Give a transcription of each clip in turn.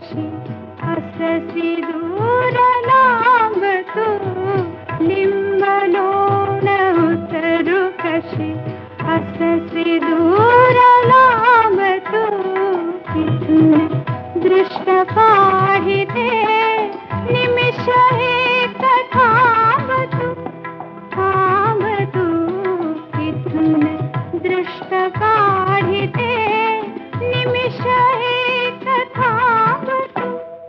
कशी हससी दूर लांब तू लिंबलोण उतरू कशी हससी दूर लांब तू इथून दृष्ट काढिते निमिष एक थांब तू इथून दृष्ट काढिते निमिष एक थांब तू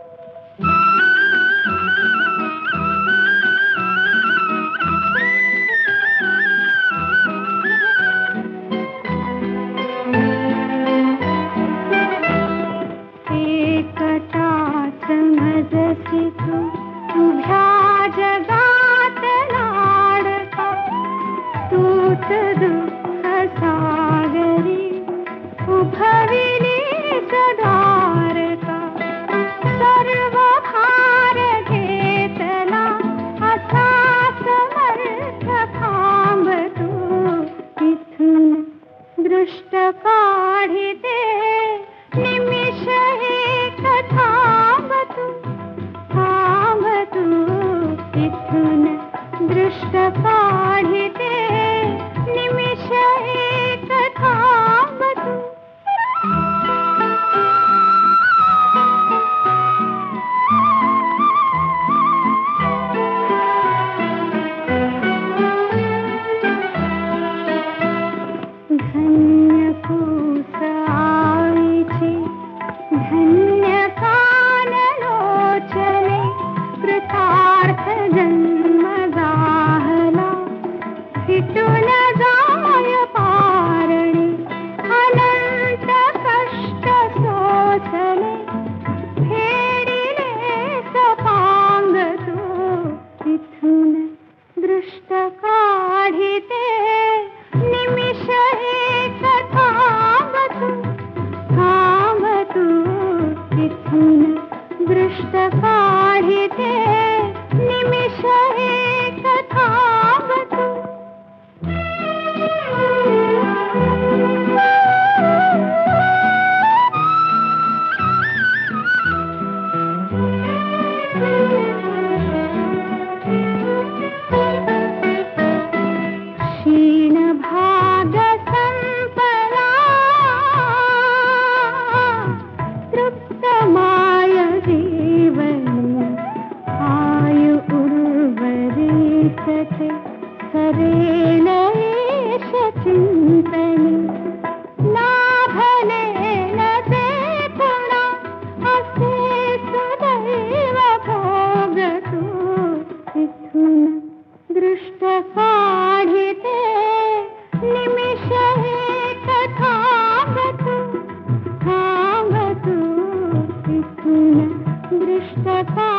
एकटाच मजसी तू उभ्या जगात लाडका तूच दुःख सागरी उभविली सदारका सर्व भार घेतला असा समर्थ खांब तू इथून दृष्ट काढिते निमिष एक थांब तू इथून दृष्ट काढिते निमिष एक थांब तू धन्य पूस आईची धन्य कान लोचने कृतार्थ जन्म गाहला फिटून जाय पारणे अनंत कष्ट सोसले फेडिले सपांग तू इथून दृष्ट काढिते निमिष एक थांब तू इथून दृष्ट काढिते निमिष एक थांब तू क्षीण भाग संपला तृप्त माय जीवनी आयु उर्वरिष्यते सरेण एष चिंतनी लाभलेन ते पुणा असे सदैव भोग तू इथून दृष्ट काढिते निमिष एक थांब तू इथून दृष्ट